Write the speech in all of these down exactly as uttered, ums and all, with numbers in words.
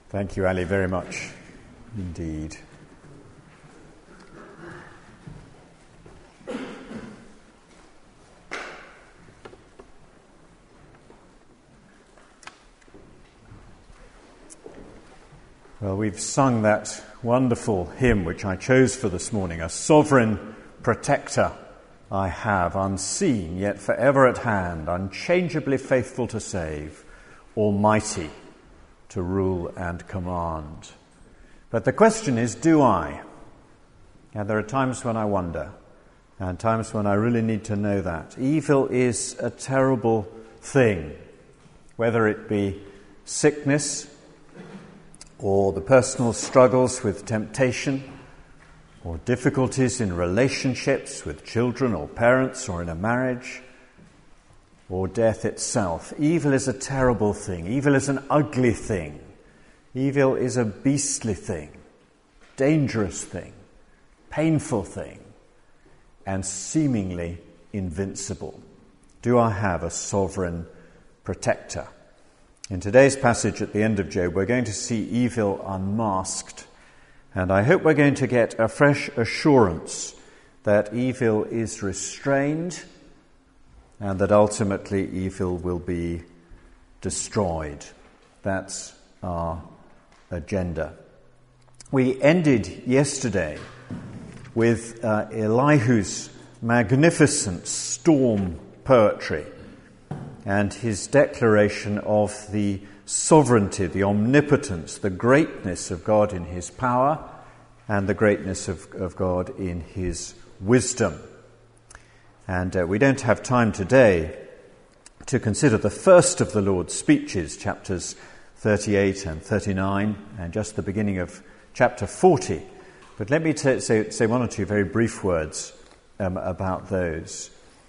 Thank you, Ali, very much indeed. Well, we've sung that wonderful hymn which I chose for this morning, A Sovereign Protector I Have, unseen yet forever at hand, unchangeably faithful to save, almighty to rule and command. But the question is, do I? And there are times when I wonder, and times when I really need to know that. Evil is a terrible thing, whether it be sickness, or the personal struggles with temptation, or difficulties in relationships with children or parents or in a marriage, or death itself. Evil is a terrible thing. Evil is an ugly thing. Evil is a beastly thing, dangerous thing, painful thing, and seemingly invincible. Do I have a sovereign protector? In today's passage at the end of Job, we're going to see evil unmasked, and I hope we're going to get a fresh assurance that evil is restrained and that ultimately evil will be destroyed. That's our agenda. We ended yesterday with uh, Elihu's magnificent storm poetry and his declaration of the sovereignty, the omnipotence, the greatness of God in his power and the greatness of, of God in his wisdom. And uh, we don't have time today to consider the first of the Lord's speeches, chapters thirty-eight and thirty-nine, and just the beginning of chapter forty. But let me t- say, say one or two very brief words um, about those.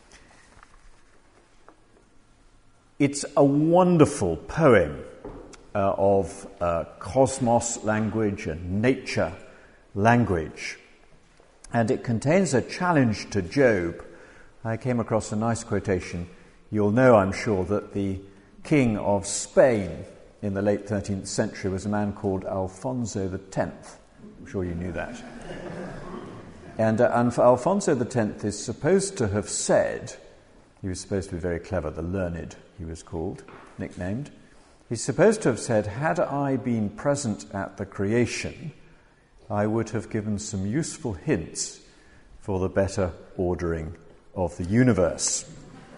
It's a wonderful poem uh, of uh, cosmos language and nature language. And it contains a challenge to Job. I came across a nice quotation. You'll know, I'm sure, that the king of Spain in the late thirteenth century was a man called Alfonso the Tenth. I'm sure you knew that. And, uh, and Alfonso the Tenth is supposed to have said, he was supposed to be very clever, the learned he was called, nicknamed. He's supposed to have said, had I been present at the creation, I would have given some useful hints for the better ordering of the universe.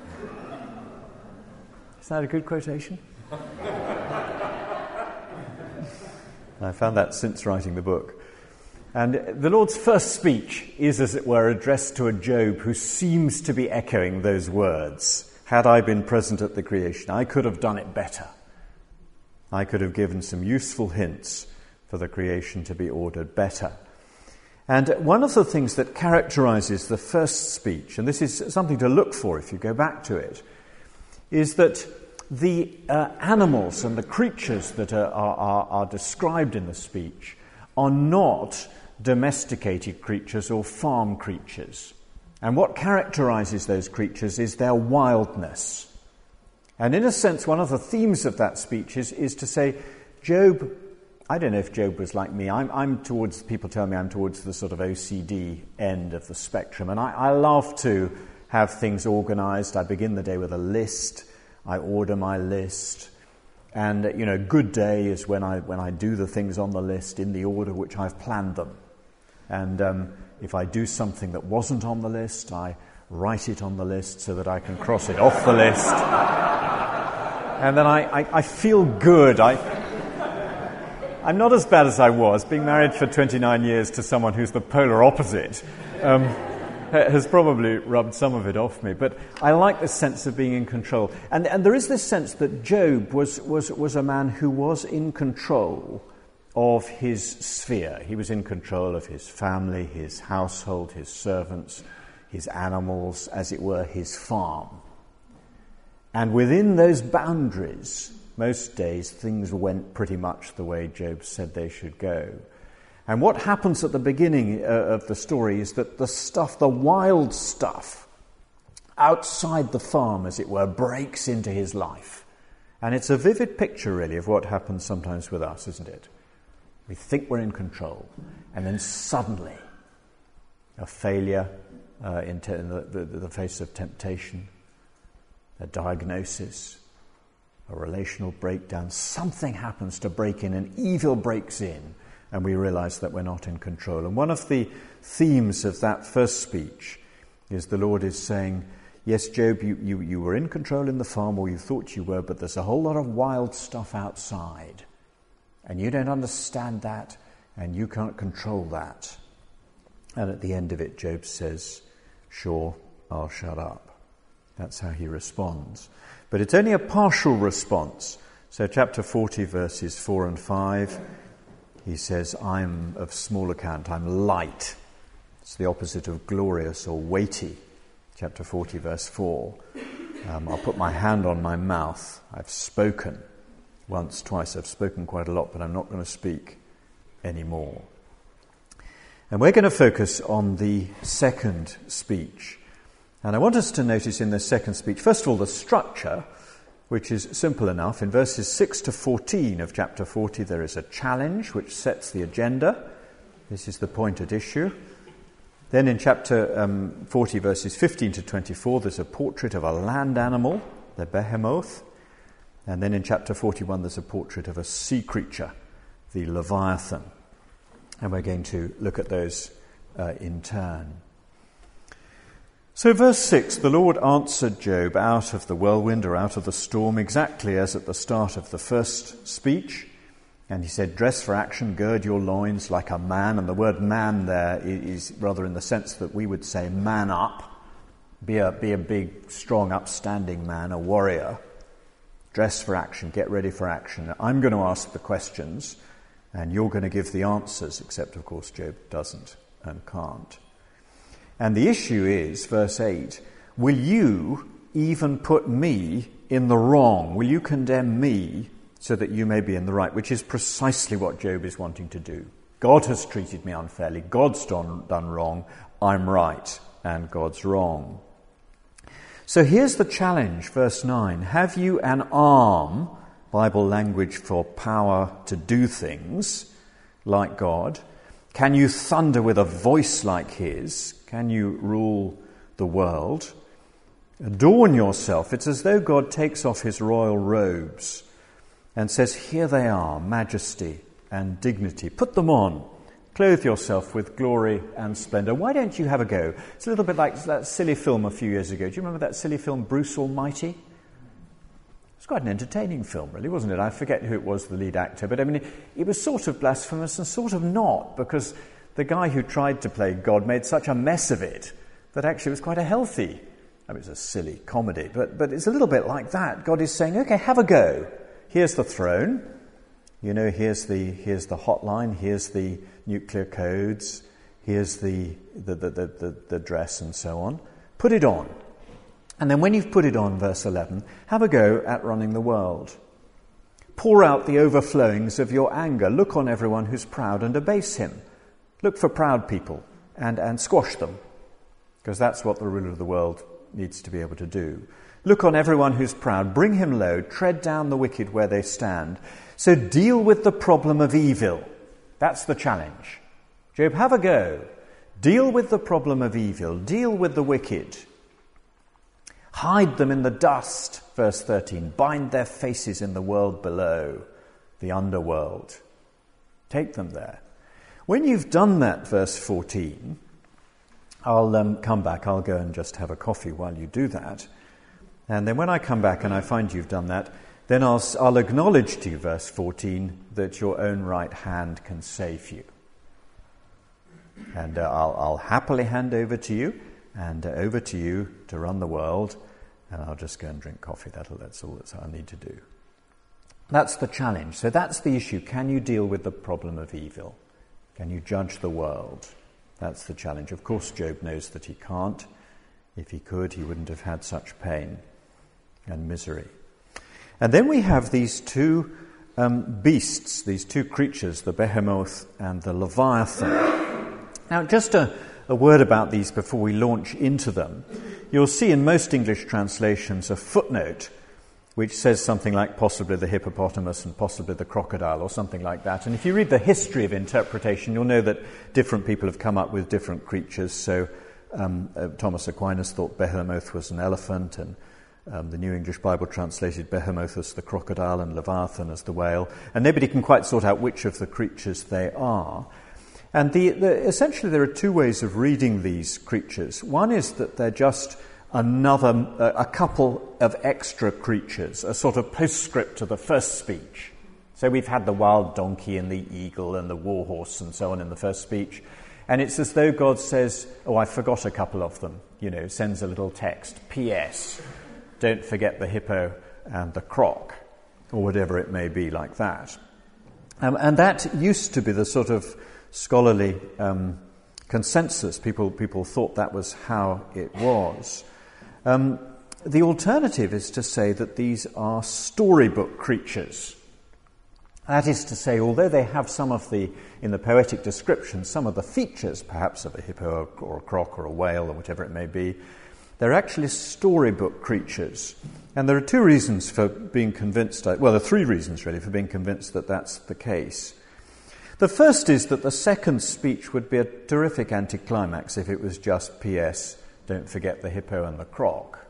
Is that a good quotation? I found that since writing the book. And the Lord's first speech is, as it were, addressed to a Job who seems to be echoing those words. Had I been present at the creation, I could have done it better. I could have given some useful hints for the creation to be ordered better. And one of the things that characterizes the first speech, and this is something to look for if you go back to it, is that the uh, animals and the creatures that are, are, are described in the speech are not domesticated creatures or farm creatures. And what characterizes those creatures is their wildness. And in a sense, one of the themes of that speech is, is to say, Job, I don't know if Job was like me. I'm, I'm towards, people tell me I'm towards the sort of O C D end of the spectrum. And I, I love to have things organized. I begin the day with a list. I order my list. And, you know, good day is when I when I do the things on the list in the order which I've planned them. And um, if I do something that wasn't on the list, I write it on the list so that I can cross it off the list. And then I, I, I feel good. I, I'm not as bad as I was. Being married for twenty-nine years to someone who's the polar opposite um, has probably rubbed some of it off me. But I like this sense of being in control. And, and there is this sense that Job was, was, was a man who was in control of his sphere. He was in control of his family, his household, his servants, his animals, as it were, his farm. And within those boundaries, most days things went pretty much the way Job said they should go. And what happens at the beginning uh, of the story is that the stuff, the wild stuff, outside the farm, as it were, breaks into his life. And it's a vivid picture, really, of what happens sometimes with us, isn't it? We think we're in control, and then suddenly a failure uh, in, te- in the, the, the face of temptation, a diagnosis, a relational breakdown. Something happens to break in, and evil breaks in, and we realize that we're not in control. And one of the themes of that first speech is the Lord is saying, yes, Job, you, you, you were in control in the farm, or you thought you were, but there's a whole lot of wild stuff outside. And you don't understand that, and you can't control that. And at the end of it, Job says, sure, I'll shut up. That's how he responds. But it's only a partial response. So chapter forty, verses four and five, he says, I'm of small account, I'm light. It's the opposite of glorious or weighty. Chapter forty, verse four. Um, I'll put my hand on my mouth. I've spoken. Once, twice, I've spoken quite a lot, but I'm not going to speak anymore. And we're going to focus on the second speech. And I want us to notice in the second speech, first of all, the structure, which is simple enough. In verses six to fourteen of chapter forty, there is a challenge which sets the agenda. This is the point at issue. Then in chapter um, forty, verses fifteen to twenty-four, there's a portrait of a land animal, the behemoth. And then in chapter forty-one, there's a portrait of a sea creature, the Leviathan. And we're going to look at those uh, in turn. So verse six, the Lord answered Job out of the whirlwind or out of the storm, exactly as at the start of the first speech. And he said, dress for action, gird your loins like a man. And the word man there is rather in the sense that we would say man up. Be a, be a big, strong, upstanding man, a warrior. Dress for action, get ready for action. I'm going to ask the questions, and you're going to give the answers, except, of course, Job doesn't and can't. And the issue is, verse eight, will you even put me in the wrong? Will you condemn me so that you may be in the right? Which is precisely what Job is wanting to do. God has treated me unfairly. God's done, done wrong. I'm right, and God's wrong. So here's the challenge, verse nine. Have you an arm, Bible language for power to do things like God? Can you thunder with a voice like his? Can you rule the world? Adorn yourself. It's as though God takes off his royal robes and says, here they are, majesty and dignity. Put them on. Clothe yourself with glory and splendour. Why don't you have a go? It's a little bit like that silly film a few years ago. Do you remember that silly film, Bruce Almighty? It's quite an entertaining film, really, wasn't it? I forget who it was, the lead actor. But, I mean, it was sort of blasphemous and sort of not, because the guy who tried to play God made such a mess of it that actually it was quite a healthy, I mean, it's a silly comedy, but, but it's a little bit like that. God is saying, okay, have a go. Here's the throne. You know, here's the here's the hotline, here's the nuclear codes, here's the the, the, the, the the dress and so on. Put it on. And then when you've put it on, verse eleven, have a go at running the world. Pour out the overflowings of your anger. Look on everyone who's proud and abase him. Look for proud people and, and squash them, because that's what the ruler of the world needs to be able to do. Look on everyone who's proud. Bring him low. Tread down the wicked where they stand. So deal with the problem of evil. That's the challenge. Job, have a go. Deal with the problem of evil. Deal with the wicked. Hide them in the dust, verse thirteen. Bind their faces in the world below, the underworld. Take them there. When you've done that, verse fourteen, I'll um, come back. I'll go and just have a coffee while you do that. And then when I come back and I find you've done that, then I'll, I'll acknowledge to you, verse fourteen, that your own right hand can save you. And uh, I'll, I'll happily hand over to you, and uh, over to you to run the world, and I'll just go and drink coffee. That'll, that's all that's I need to do. That's the challenge. So that's the issue. Can you deal with the problem of evil? Can you judge the world? That's the challenge. Of course, Job knows that he can't. If he could, he wouldn't have had such pain and misery. And then we have these two um, beasts, these two creatures, the behemoth and the Leviathan. Now, just a, a word about these before we launch into them. You'll see in most English translations a footnote which says something like possibly the hippopotamus and possibly the crocodile or something like that. And if you read the history of interpretation, you'll know that different people have come up with different creatures. So um, uh, Thomas Aquinas thought Behemoth was an elephant, and um, the New English Bible translated Behemoth as the crocodile and Leviathan as the whale. And nobody can quite sort out which of the creatures they are. And the, the, essentially there are two ways of reading these creatures. One is that they're just another, uh, a couple of extra creatures, a sort of postscript to the first speech. So we've had the wild donkey and the eagle and the war horse and so on in the first speech. And it's as though God says, oh, I forgot a couple of them, you know, sends a little text, P S, don't forget the hippo and the croc, or whatever it may be like that. Um, and that used to be the sort of scholarly um, consensus. People, people thought that was how it was. Um, the alternative is to say that these are storybook creatures. That is to say, although they have some of the, in the poetic description, some of the features perhaps of a hippo or a croc or a whale or whatever it may be, they're actually storybook creatures. And there are two reasons for being convinced, well, there are three reasons really for being convinced that that's the case. The first is that the second speech would be a terrific anticlimax if it was just P S, don't forget the hippo and the croc.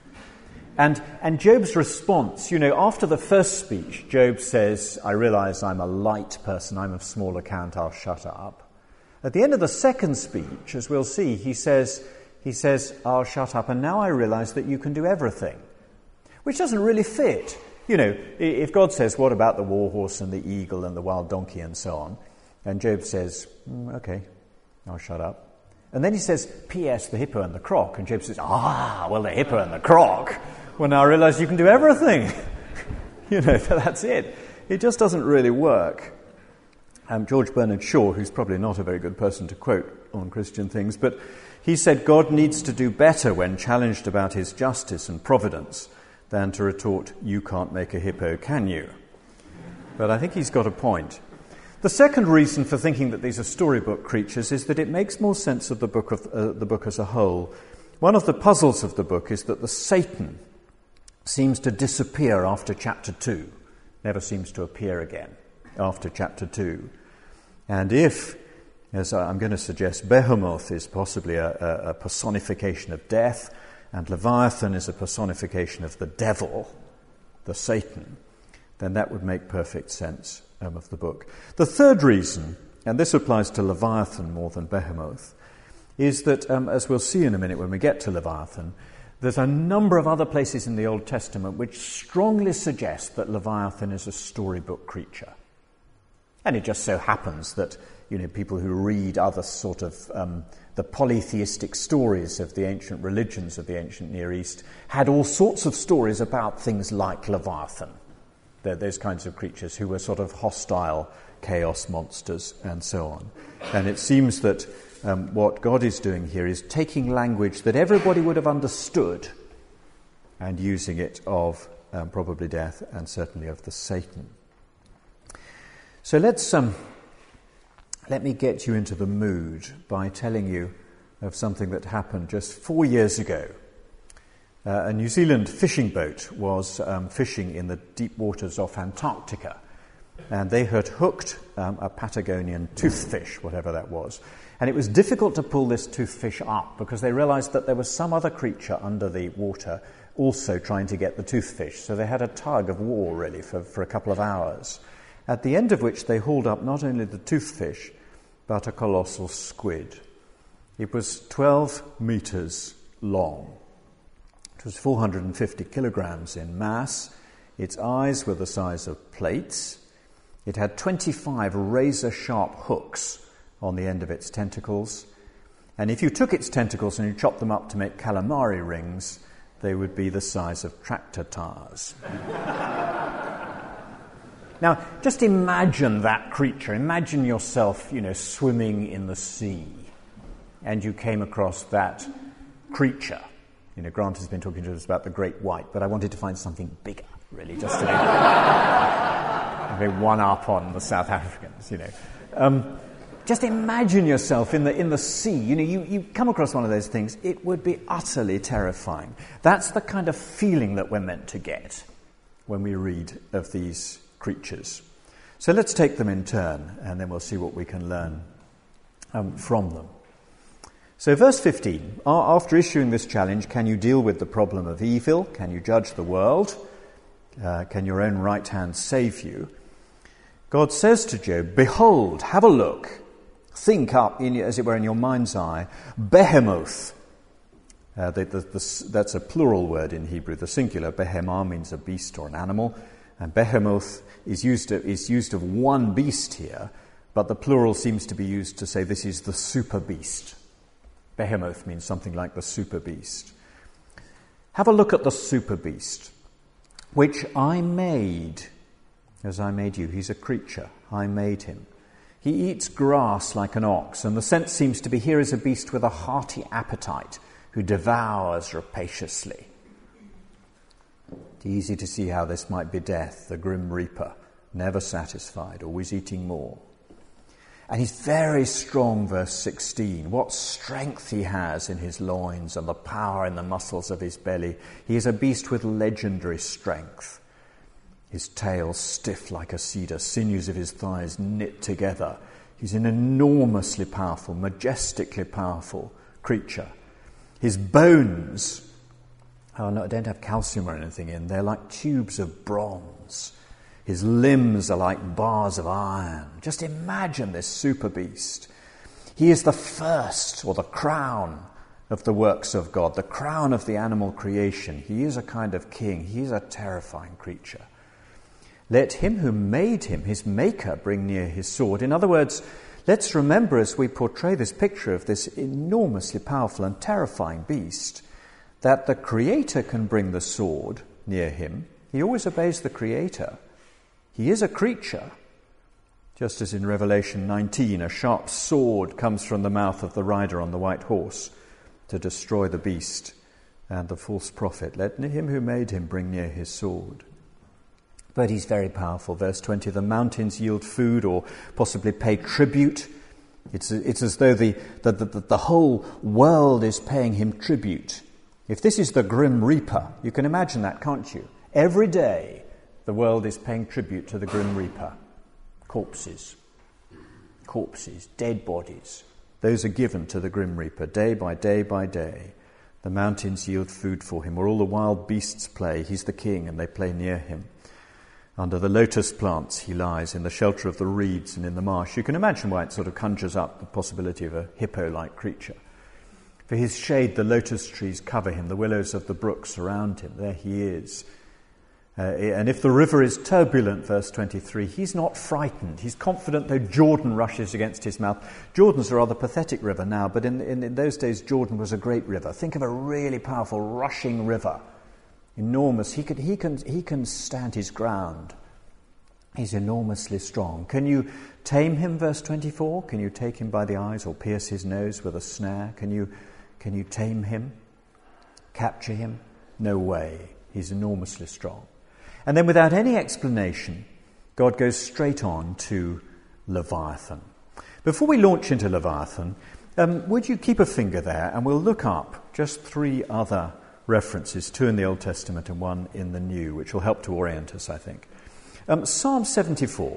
And, and Job's response, you know, after the first speech, Job says, I realize I'm a light person, I'm of small account, I'll shut up. At the end of the second speech, as we'll see, he says, he says, I'll shut up, and now I realize that you can do everything. Which doesn't really fit. You know, if God says, what about the war horse and the eagle and the wild donkey and so on? And Job says, mm, okay, I'll shut up. And then he says, P S, the hippo and the croc. And Job says, ah, well, the hippo and the croc. Well, now I realize you can do everything. You know, that's it. It just doesn't really work. Um, George Bernard Shaw, who's probably not a very good person to quote on Christian things, but he said God needs to do better when challenged about his justice and providence than to retort, you can't make a hippo, can you? But I think he's got a point. The second reason for thinking that these are storybook creatures is that it makes more sense of the book, of, uh, the book as a whole. One of the puzzles of the book is that the Satan seems to disappear after chapter two, never seems to appear again after chapter two. And if, as I'm going to suggest, Behemoth is possibly a, a, a personification of death, and Leviathan is a personification of the devil, the Satan, then that would make perfect sense um, of the book. The third reason, and this applies to Leviathan more than Behemoth, is that, um, as we'll see in a minute when we get to Leviathan, there's a number of other places in the Old Testament which strongly suggest that Leviathan is a storybook creature. And it just so happens that, you know, people who read other sort of um, the polytheistic stories of the ancient religions of the ancient Near East had all sorts of stories about things like Leviathan. They're those kinds of creatures who were sort of hostile chaos monsters and so on. And it seems that um, what God is doing here is taking language that everybody would have understood and using it of um, probably death and certainly of the Satan. So let's um, let me get you into the mood by telling you of something that happened just four years ago. Uh, a New Zealand fishing boat was um, fishing in the deep waters off Antarctica, and they had hooked um, a Patagonian toothfish, whatever that was. And it was difficult to pull this toothfish up because they realized that there was some other creature under the water also trying to get the toothfish. So they had a tug of war, really, for, for a couple of hours, at the end of which they hauled up not only the toothfish, but a colossal squid. It was twelve meters long. It was four hundred fifty kilograms in mass. Its eyes were the size of plates. It had twenty-five razor-sharp hooks on the end of its tentacles. And if you took its tentacles and you chopped them up to make calamari rings, they would be the size of tractor tires. Now, just imagine that creature. Imagine yourself, you know, swimming in the sea, and you came across that creature. You know, Grant has been talking to us about the great white, but I wanted to find something bigger, really, just to be, be one up on the South Africans, you know. Um, just imagine yourself in the in the sea. You know, you, you come across one of those things, it would be utterly terrifying. That's the kind of feeling that we're meant to get. when we read of these creatures. So let's take them in turn, and then we'll see what we can learn um, from them. So verse fifteen, after issuing this challenge, can you deal with the problem of evil? Can you judge the world? Uh, can your own right hand save you? God says to Job, behold, have a look, think up, in, as it were, in your mind's eye, Behemoth. Uh, the, the, the, that's a plural word in Hebrew. The singular, behemah, means a beast or an animal, and Behemoth is used, of, is used of one beast here, but the plural seems to be used to say this is the super beast. Behemoth means something like the super beast. Have a look at the super beast, which I made, as I made you. He's a creature. I made him. He eats grass like an ox, and the sense seems to be here is a beast with a hearty appetite, who devours rapaciously. It's easy to see how this might be death, the grim reaper, never satisfied, always eating more. And he's very strong, verse sixteen. What strength he has in his loins and the power in the muscles of his belly. He is a beast with legendary strength. His tail stiff like a cedar, sinews of his thighs knit together. He's an enormously powerful, majestically powerful creature. His bones oh no, don't have calcium or anything in. They're like tubes of bronze. His limbs are like bars of iron. Just imagine this super beast. He is the first, or the crown, of the works of God, the crown of the animal creation. He is a kind of king. He is a terrifying creature. Let him who made him, his maker, bring near his sword. In other words, let's remember as we portray this picture of this enormously powerful and terrifying beast, that the Creator can bring the sword near him. He always obeys the Creator. He is a creature. Just as in Revelation nineteen, a sharp sword comes from the mouth of the rider on the white horse to destroy the beast and the false prophet. Let him who made him bring near his sword. But he's very powerful. Verse twenty, the mountains yield food or possibly pay tribute. It's, it's as though the, the, the, the whole world is paying him tribute. If this is the grim reaper, you can imagine that, can't you? Every day the world is paying tribute to the grim reaper. Corpses, corpses, dead bodies. Those are given to the grim reaper day by day by day. The mountains yield food for him, where all the wild beasts play. He's the king and they play near him. Under the lotus plants he lies, in the shelter of the reeds and in the marsh. You can imagine why it sort of conjures up the possibility of a hippo-like creature. For his shade the lotus trees cover him, the willows of the brook surround him. There he is. Uh, and if the river is turbulent, verse twenty-three, he's not frightened. He's confident though Jordan rushes against his mouth. Jordan's a rather pathetic river now, but in, in, in those days Jordan was a great river. Think of a really powerful rushing river. Enormous. He can, he can, he can stand his ground. He's enormously strong. Can you tame him, verse twenty-four? Can you take him by the eyes or pierce his nose with a snare? Can you, can you tame him? Capture him? No way. He's enormously strong. And then without any explanation, God goes straight on to Leviathan. Before we launch into Leviathan, um, would you keep a finger there and we'll look up just three other references, two in the Old Testament and one in the New, which will help to orient us, I think. Um, Psalm seventy-four.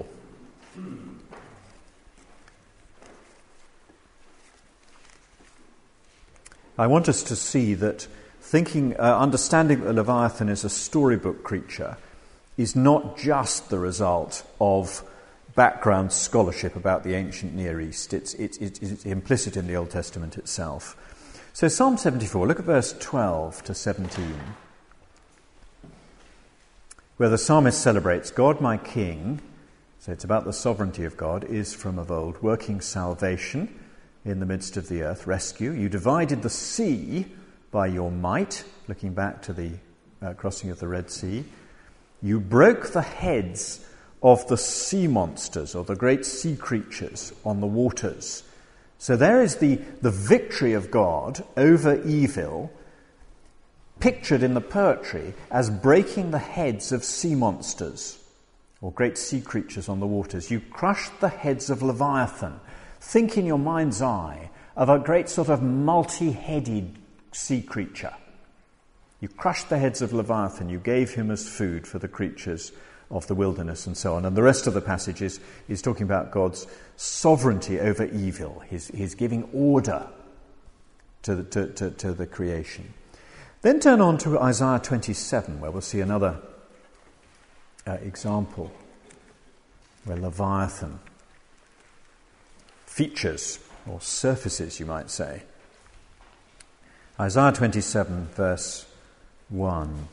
I want us to see that thinking, uh, understanding that Leviathan is a storybook creature is not just the result of background scholarship about the ancient Near East. It's, it's, it's implicit in the Old Testament itself. So Psalm seventy-four, look at verse twelve to seventeen, where the psalmist celebrates, God my King, so it's about the sovereignty of God, is from of old, working salvation in the midst of the earth, rescue. You divided the sea by your might, looking back to the uh, crossing of the Red Sea. You broke the heads of the sea monsters, or the great sea creatures on the waters. So there is the, the victory of God over evil, pictured in the poetry as breaking the heads of sea monsters, or great sea creatures on the waters. You crushed the heads of Leviathan. Think in your mind's eye of a great sort of multi-headed sea creature. You crushed the heads of Leviathan, you gave him as food for the creatures of the wilderness, and so on. And the rest of the passage is, is talking about God's sovereignty over evil. He's, he's giving order to the, to, to, to the creation. Then turn on to Isaiah twenty-seven, where we'll see another uh, example where Leviathan features, or surfaces, you might say. Isaiah twenty-seven, verse one.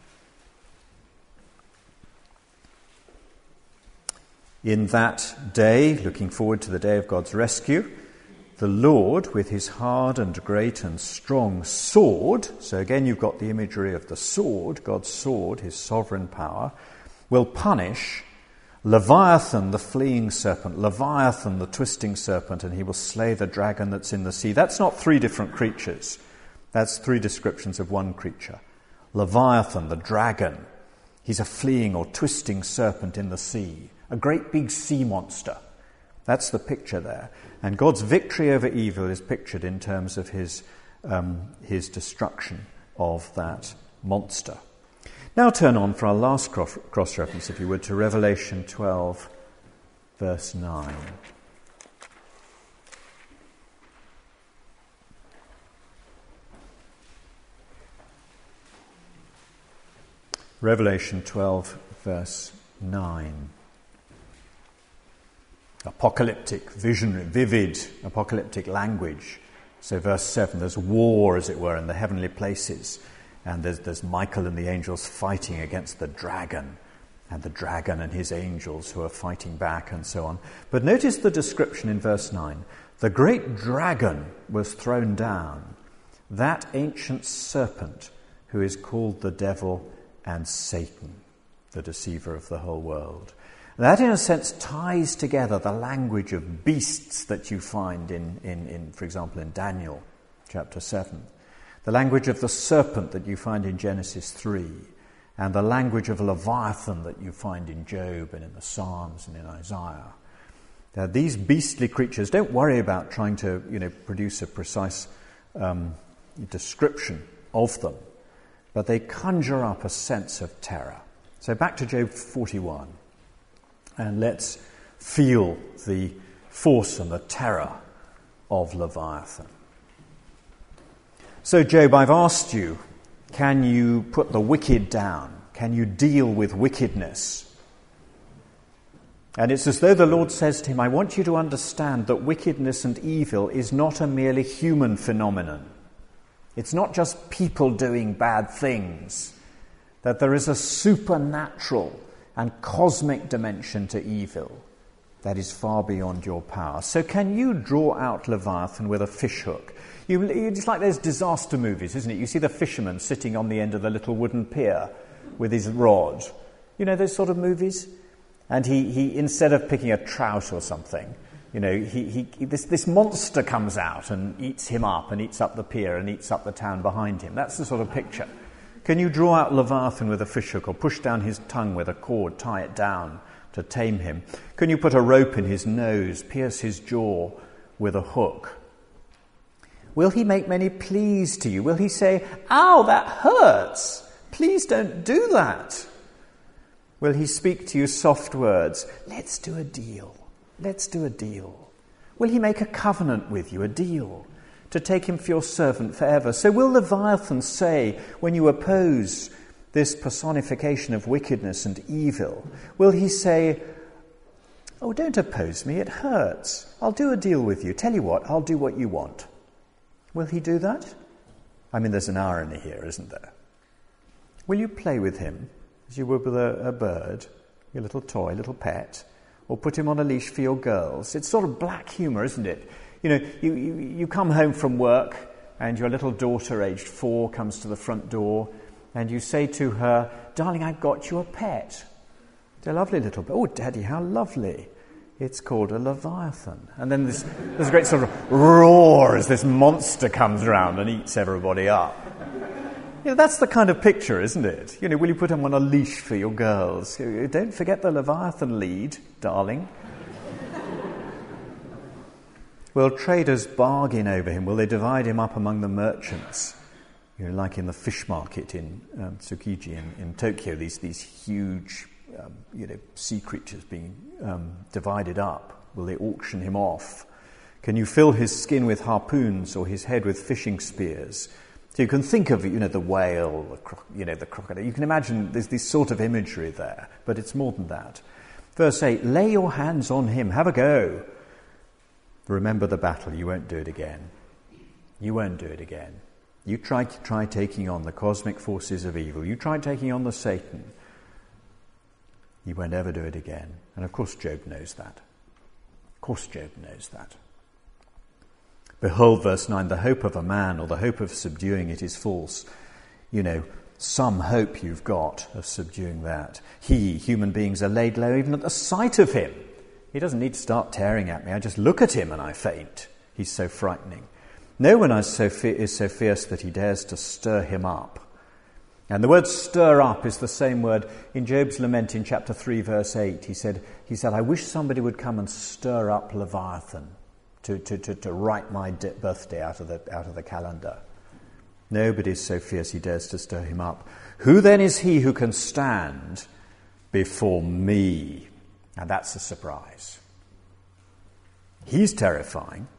In that day, looking forward to the day of God's rescue, the Lord, with his hard and great and strong sword, so again you've got the imagery of the sword, God's sword, his sovereign power, will punish Leviathan, the fleeing serpent, Leviathan, the twisting serpent, and he will slay the dragon that's in the sea. That's not three different creatures. That's three descriptions of one creature. Leviathan, the dragon, he's a fleeing or twisting serpent in the sea, a great big sea monster. That's the picture there. And God's victory over evil is pictured in terms of his, um, his destruction of that monster. Now turn on for our last cross-reference, if you would, to Revelation twelve, verse nine. Revelation twelve, verse nine. Apocalyptic, visionary, vivid, apocalyptic language. So verse seven, there's war, as it were, in the heavenly places. And there's, there's Michael and the angels fighting against the dragon. And the dragon and his angels who are fighting back and so on. But notice the description in verse nine. The great dragon was thrown down, that ancient serpent who is called the devil and Satan, the deceiver of the whole world. That, in a sense, ties together the language of beasts that you find in, in, in, for example, in Daniel chapter seven, the language of the serpent that you find in Genesis three, and the language of Leviathan that you find in Job and in the Psalms and in Isaiah. Now, these beastly creatures, don't worry about trying to, you know, produce a precise um, description of them, but they conjure up a sense of terror. So back to Job forty-one. And let's feel the force and the terror of Leviathan. So, Job, I've asked you, can you put the wicked down? Can you deal with wickedness? And it's as though the Lord says to him, I want you to understand that wickedness and evil is not a merely human phenomenon. It's not just people doing bad things. That there is a supernatural and cosmic dimension to evil that is far beyond your power. So can you draw out Leviathan with a fishhook? You, it's like those disaster movies, isn't it? You see the fisherman sitting on the end of the little wooden pier with his rod. You know those sort of movies? And he, he instead of picking a trout or something, you know, he, he this, this monster comes out and eats him up and eats up the pier and eats up the town behind him. That's the sort of picture. Can you draw out Leviathan with a fishhook, or push down his tongue with a cord, tie it down to tame him? Can you put a rope in his nose, pierce his jaw with a hook? Will he make many pleas to you? Will he say, ow, that hurts. Please don't do that. Will he speak to you soft words? Let's do a deal. Let's do a deal. Will he make a covenant with you, a deal? To take him for your servant forever. So will Leviathan say, when you oppose this personification of wickedness and evil, will he say, oh, don't oppose me, it hurts. I'll do a deal with you. Tell you what, I'll do what you want. Will he do that? I mean, there's an irony here, isn't there? Will you play with him as you would with a, a bird, your little toy, little pet, or put him on a leash for your girls? It's sort of black humour, isn't it? You know, you, you, you come home from work and your little daughter, aged four, comes to the front door and you say to her, darling, I've got you a pet. It's a lovely little pet. Oh, Daddy, how lovely. It's called a Leviathan. And then there's, there's a great sort of roar as this monster comes around and eats everybody up. You know, that's the kind of picture, isn't it? You know, will you put him on a leash for your girls? Don't forget the Leviathan lead, darling. Will traders bargain over him? Will they divide him up among the merchants? You know, like in the fish market in um, Tsukiji in, in Tokyo, these these huge, um, you know, sea creatures being um, divided up. Will they auction him off? Can you fill his skin with harpoons or his head with fishing spears? So you can think of, you know, the whale, the cro- you know, the crocodile. You can imagine there's this sort of imagery there, but it's more than that. Verse eight, lay your hands on him, have a go. Remember the battle, you won't do it again. You won't do it again. You try, try taking on the cosmic forces of evil. You try taking on the Satan. You won't ever do it again. And of course Job knows that. Of course Job knows that. Behold, verse nine, the hope of a man or the hope of subduing it is false. You know, some hope you've got of subduing that. He, human beings, are laid low even at the sight of him. He doesn't need to start tearing at me. I just look at him and I faint. He's so frightening. No one is so, fi- is so fierce that he dares to stir him up. And the word stir up is the same word in Job's lament in chapter three, verse eight. He said, he said, I wish somebody would come and stir up Leviathan to, to, to, to write my de- birthday out of the out of the calendar. Nobody is so fierce he dares to stir him up. Who then is he who can stand before me? Now that's a surprise. He's terrifying,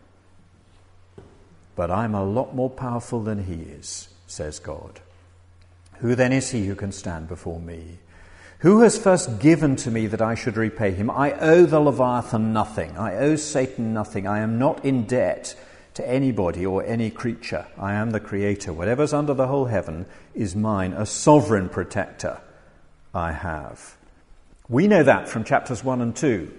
but I'm a lot more powerful than he is, says God. Who then is he who can stand before me? Who has first given to me that I should repay him? I owe the Leviathan nothing. I owe Satan nothing. I am not in debt to anybody or any creature. I am the creator. Whatever's under the whole heaven is mine. A sovereign protector I have. We know that from chapters one and two.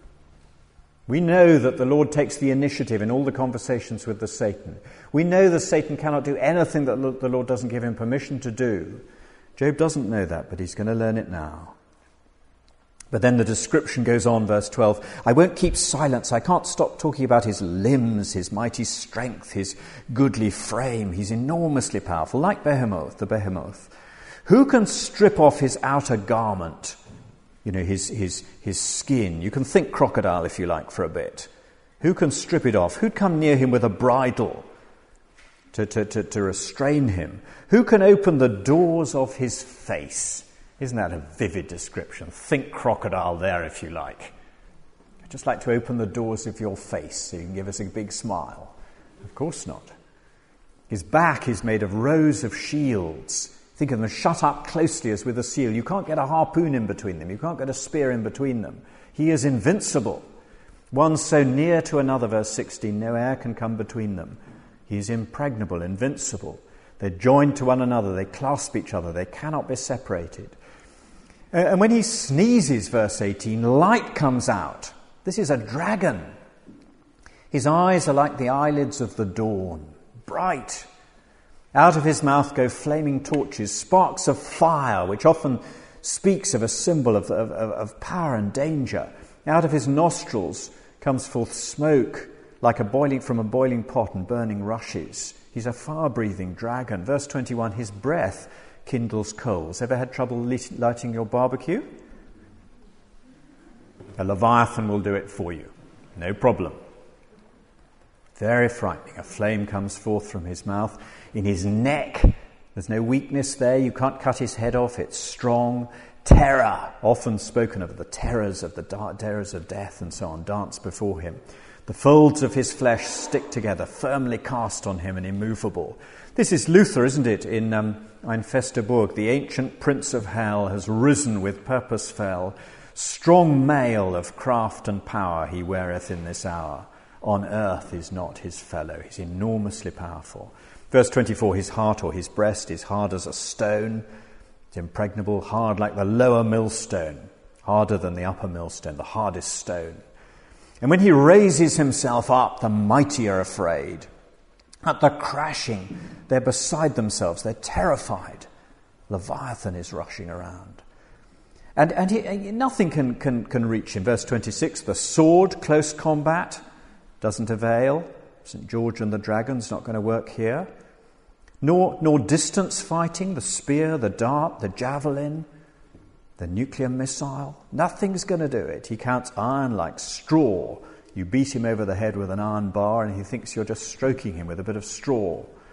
We know that the Lord takes the initiative in all the conversations with the Satan. We know that Satan cannot do anything that the Lord doesn't give him permission to do. Job doesn't know that, but he's going to learn it now. But then the description goes on, verse twelve. I won't keep silence. I can't stop talking about his limbs, his mighty strength, his goodly frame. He's enormously powerful, like Behemoth, the Behemoth. Who can strip off his outer garment? You know, his, his, his skin. You can think crocodile, if you like, for a bit. Who can strip it off? Who'd come near him with a bridle to, to, to, to restrain him? Who can open the doors of his face? Isn't that a vivid description? Think crocodile there, if you like. I'd just like to open the doors of your face so you can give us a big smile. Of course not. His back is made of rows of shields. Think of them shut up closely as with a seal. You can't get a harpoon in between them. You can't get a spear in between them. He is invincible. One so near to another, verse sixteen, no air can come between them. He is impregnable, invincible. They're joined to one another. They clasp each other. They cannot be separated. And when he sneezes, verse eighteen, light comes out. This is a dragon. His eyes are like the eyelids of the dawn, bright. Out of his mouth go flaming torches, sparks of fire, which often speaks of a symbol of, of, of power and danger. Out of his nostrils comes forth smoke, like a boiling from a boiling pot and burning rushes. He's a fire-breathing dragon. Verse twenty-one, his breath kindles coals. Ever had trouble lighting your barbecue? A Leviathan will do it for you. No problem. Very frightening. A flame comes forth from his mouth. In his neck, there's no weakness there. You can't cut his head off. It's strong. Terror, often spoken of, the terrors of the dark, terrors of death and so on, dance before him. The folds of his flesh stick together, firmly cast on him and immovable. This is Luther, isn't it, in um, Ein feste Burg. The ancient prince of hell has risen with purpose fell. Strong mail of craft and power he weareth in this hour. On earth is not his fellow. He's enormously powerful. Verse twenty-four, his heart or his breast is hard as a stone. It's impregnable, hard like the lower millstone. Harder than the upper millstone, the hardest stone. And when he raises himself up, the mighty are afraid. At the crashing, they're beside themselves. They're terrified. Leviathan is rushing around. And, and he, nothing can, can, can reach him. Verse twenty-six, the sword, close combat, doesn't avail. Saint George and the dragon's not going to work here. Nor, nor distance fighting, the spear, the dart, the javelin, the nuclear missile. Nothing's going to do it. He counts iron like straw. You beat him over the head with an iron bar and he thinks you're just stroking him with a bit of straw.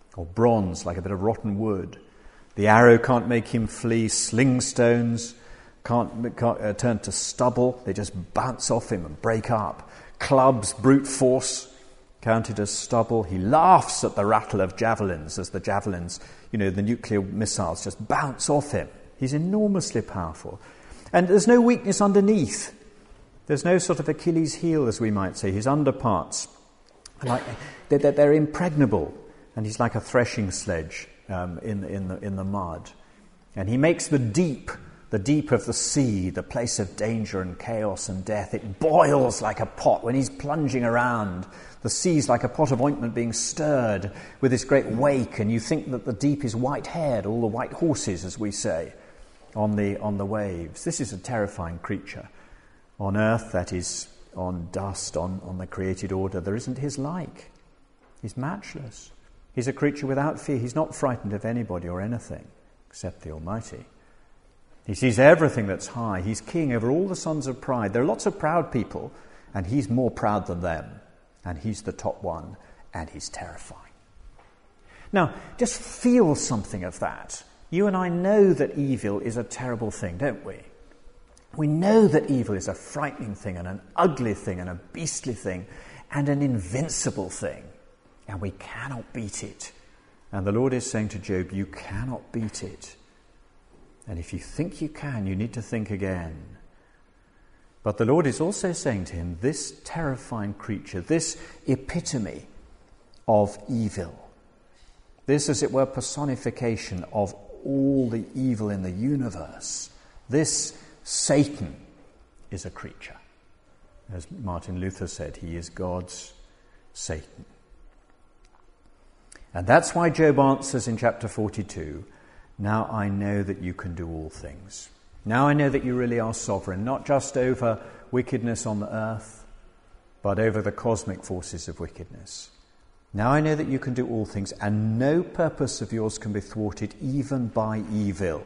or bronze like a bit of rotten wood. The arrow can't make him flee. Sling stones can't, can't uh, turn to stubble. They just bounce off him and break up. Clubs, brute force, counted as stubble. He laughs at the rattle of javelins as the javelins, you know, the nuclear missiles just bounce off him. He's enormously powerful. And there's no weakness underneath. There's no sort of Achilles heel, as we might say. His underparts, like, they're, they're impregnable. And he's like a threshing sledge um, in, in, the, in the mud. And he makes the deep, the deep of the sea, the place of danger and chaos and death. It boils like a pot when he's plunging around. The sea's like a pot of ointment being stirred with this great wake. And you think that the deep is white-haired, all the white horses, as we say, on the, on the waves. This is a terrifying creature. On earth, that is, on dust, on, on the created order, there isn't his like. He's matchless. He's a creature without fear. He's not frightened of anybody or anything except the Almighty. He sees everything that's high. He's king over all the sons of pride. There are lots of proud people, and he's more proud than them. And he's the top one, and he's terrifying. Now, just feel something of that. You and I know that evil is a terrible thing, don't we? We know that evil is a frightening thing and an ugly thing and a beastly thing and an invincible thing. And we cannot beat it. And the Lord is saying to Job, you cannot beat it. And if you think you can, you need to think again. But the Lord is also saying to him, this terrifying creature, this epitome of evil, this, as it were, personification of all the evil in the universe, this Satan is a creature. As Martin Luther said, he is God's Satan. And that's why Job answers in chapter forty-two, now I know that you can do all things. Now I know that you really are sovereign, not just over wickedness on the earth, but over the cosmic forces of wickedness. Now I know that you can do all things, and no purpose of yours can be thwarted even by evil.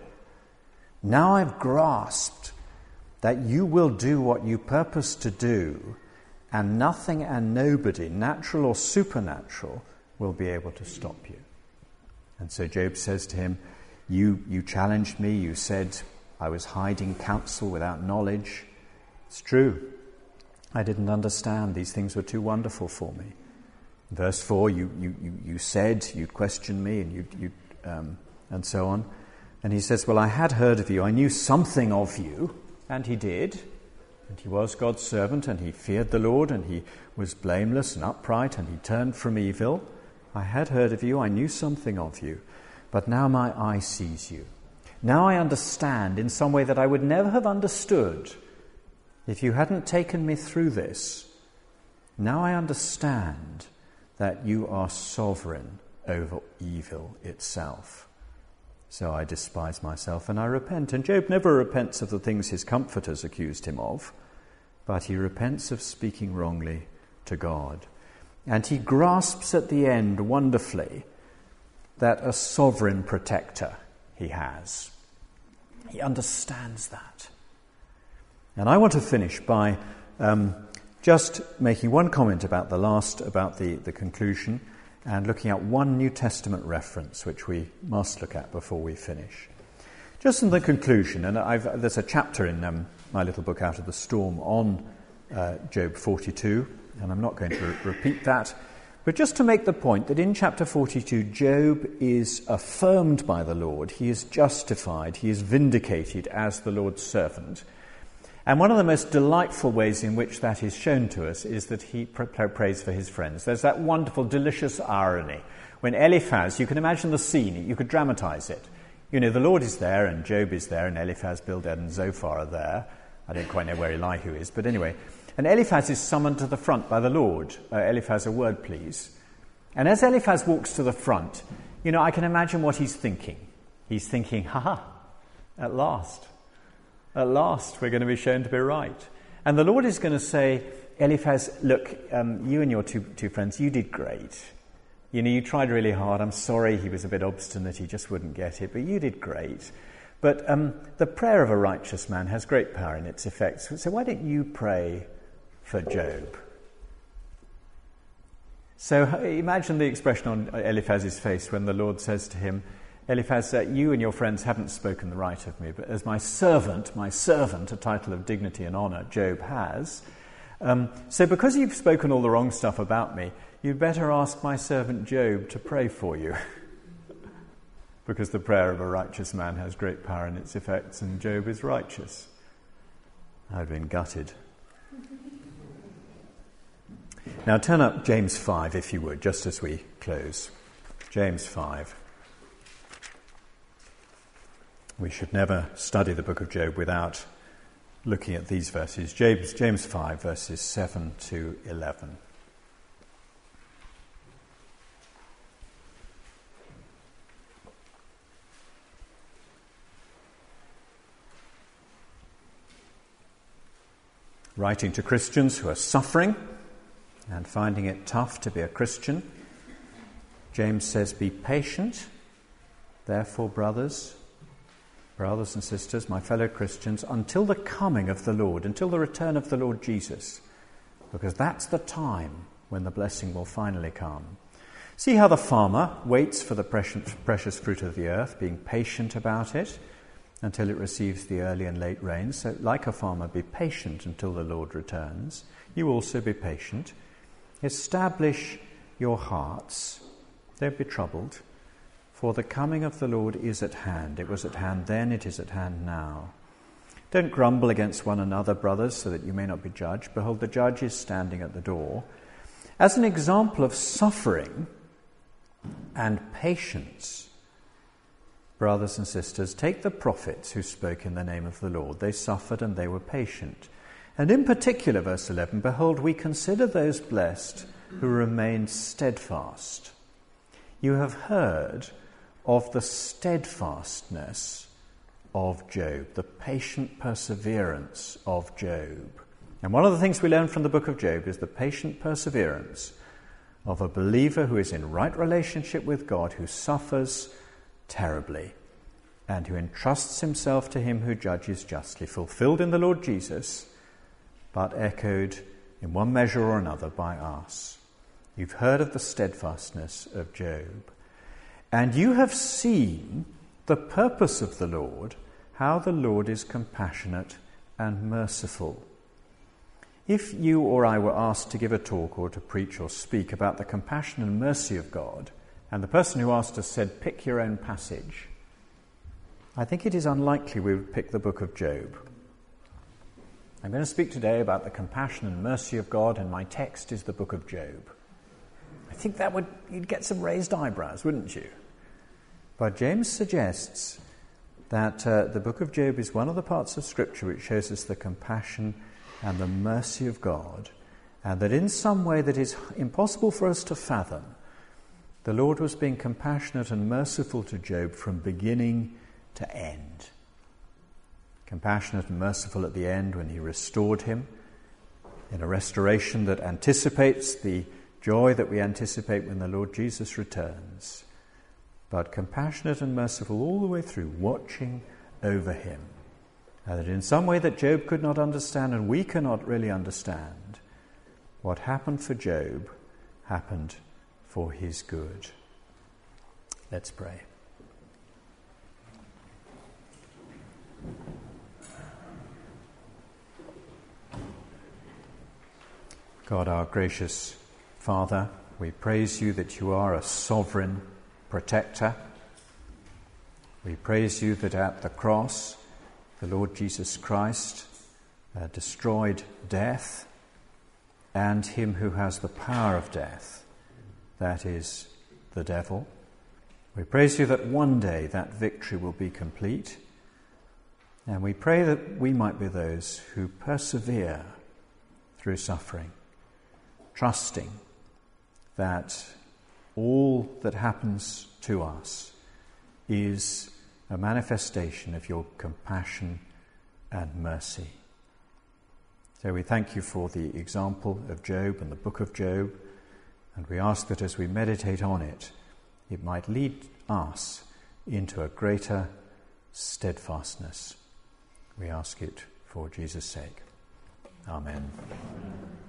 Now I've grasped that you will do what you purpose to do, and nothing and nobody, natural or supernatural, will be able to stop you. And so Job says to him, you, you challenged me, you said I was hiding counsel without knowledge. It's true. I didn't understand. These things were too wonderful for me. Verse four, you, you, you, you said, you questioned me, and you, you um, and so on. And he says, well, I had heard of you. I knew something of you. And he did. And he was God's servant, and he feared the Lord, and he was blameless and upright, and he turned from evil. I had heard of you. I knew something of you. But now my eye sees you. Now I understand in some way that I would never have understood if you hadn't taken me through this. Now I understand that you are sovereign over evil itself. So I despise myself and I repent. And Job never repents of the things his comforters accused him of, but he repents of speaking wrongly to God. And he grasps at the end wonderfully that a sovereign protector he has. He understands that. And I want to finish by um, just making one comment about the last, about the, the conclusion, and looking at one New Testament reference, which we must look at before we finish. Just in the conclusion, and I've, there's a chapter in um, my little book, Out of the Storm, on uh, Job forty-two, and I'm not going to re- repeat that, but just to make the point that in chapter forty-two, Job is affirmed by the Lord, he is justified, he is vindicated as the Lord's servant. And one of the most delightful ways in which that is shown to us is that he pr- prays for his friends. There's that wonderful, delicious irony. When Eliphaz, you can imagine the scene, you could dramatize it. You know, the Lord is there, and Job is there, and Eliphaz, Bildad, and Zophar are there. I don't quite know where Elihu is, but anyway. And Eliphaz is summoned to the front by the Lord. Uh, Eliphaz, a word, please. And as Eliphaz walks to the front, you know, I can imagine what he's thinking. He's thinking, ha-ha, at last. At last, we're going to be shown to be right. And the Lord is going to say, Eliphaz, look, um, you and your two, two friends, you did great. You know, you tried really hard. I'm sorry he was a bit obstinate. He just wouldn't get it. But you did great. But um, the prayer of a righteous man has great power in its effects. So why don't you pray for Job? So imagine the expression on Eliphaz's face when the Lord says to him, Eliphaz, uh, you and your friends haven't spoken the right of me, but as my servant, my servant, a title of dignity and honour, Job has. Um, so because you've spoken all the wrong stuff about me, you'd better ask my servant Job to pray for you. Because the prayer of a righteous man has great power in its effects, and Job is righteous. I'd been gutted. Now turn up James five, if you would, just as we close. James five. We should never study the book of Job without looking at these verses. James, James five, verses seven to eleven. Writing to Christians who are suffering and finding it tough to be a Christian, James says, be patient, therefore, brothers, brothers and sisters, my fellow Christians, until the coming of the Lord, until the return of the Lord Jesus, because that's the time when the blessing will finally come. See how the farmer waits for the precious fruit of the earth, being patient about it until it receives the early and late rains. So like a farmer, be patient until the Lord returns. You also be patient. Establish your hearts. Don't be troubled. For the coming of the Lord is at hand. It was at hand then, it is at hand now. Don't grumble against one another, brothers, so that you may not be judged. Behold, the judge is standing at the door. As an example of suffering and patience, brothers and sisters, take the prophets who spoke in the name of the Lord. They suffered and they were patient. And in particular, verse eleven, behold, we consider those blessed who remained steadfast. You have heard of the steadfastness of Job, the patient perseverance of Job. And one of the things we learn from the book of Job is the patient perseverance of a believer who is in right relationship with God, who suffers terribly, and who entrusts himself to him who judges justly, fulfilled in the Lord Jesus, but echoed in one measure or another by us. You've heard of the steadfastness of Job, and you have seen the purpose of the Lord, how the Lord is compassionate and merciful. If you or I were asked to give a talk or to preach or speak about the compassion and mercy of God, and the person who asked us said, pick your own passage, I think it is unlikely we would pick the book of Job. I'm going to speak today about the compassion and mercy of God, and my text is the book of Job. I think that would, you'd get some raised eyebrows, wouldn't you? But James suggests that uh, the book of Job is one of the parts of Scripture which shows us the compassion and the mercy of God, and that in some way that is impossible for us to fathom, the Lord was being compassionate and merciful to Job from beginning to end. Compassionate and merciful at the end when he restored him, in a restoration that anticipates the joy that we anticipate when the Lord Jesus returns, but compassionate and merciful all the way through, watching over him. And that in some way that Job could not understand and we cannot really understand, what happened for Job happened for his good. Let's pray. God, our gracious Father, we praise you that you are a sovereign protector. We praise you that at the cross, the Lord Jesus Christ uh, destroyed death and him who has the power of death, that is the devil. We praise you that one day that victory will be complete, and we pray that we might be those who persevere through suffering, trusting that all that happens to us is a manifestation of your compassion and mercy. So we thank you for the example of Job and the book of Job, and we ask that as we meditate on it, it might lead us into a greater steadfastness. We ask it for Jesus' sake. Amen.